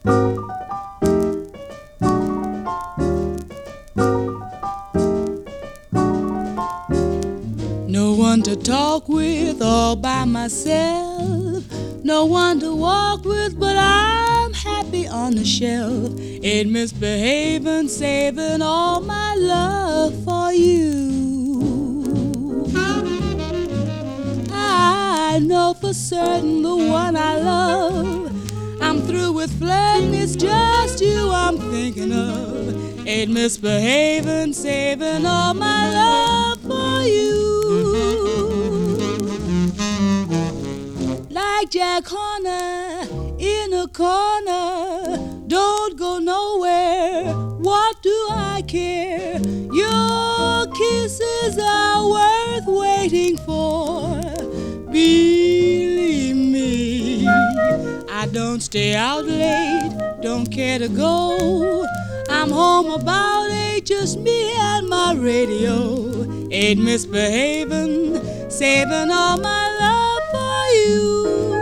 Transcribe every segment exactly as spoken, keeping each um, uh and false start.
No one to talk with all by myself, no one to walk with, but I'm happy on the shelf. Ain't misbehaving, saving all my love for you. I know for certain the one I love. I'm through with flirting, it's just you I'm thinking of. Ain't misbehaving, saving all my love for you. Like Jack Horner in a corner, don't go nowhere, what do I care? Your kisses are worth waiting for, believe me. I don't stay out late, don't care to go. I'm home about eight, just me and my radio. Ain't misbehaving, saving all my love for you.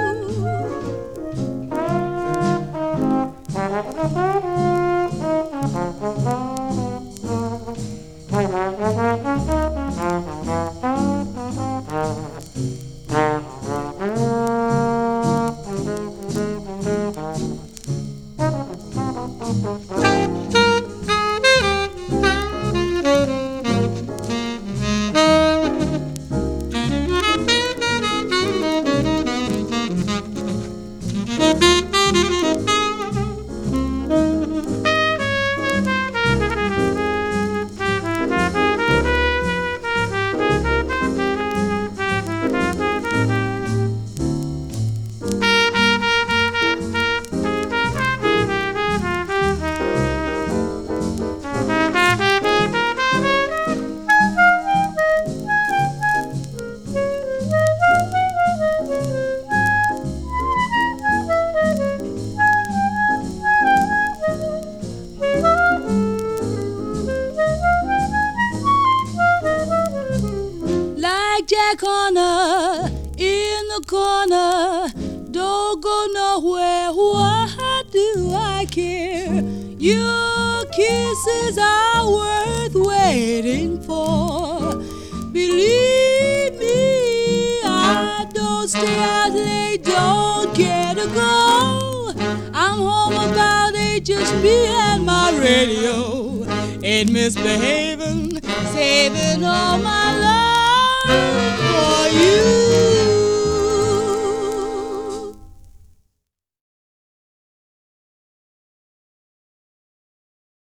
Jack Horner in the corner, don't go nowhere, what do I care? Your kisses are worth waiting for, believe me. I don't stay out late, don't care to go. I'm home about eight, just me and my radio. Ain't misbehaving, saving all my love.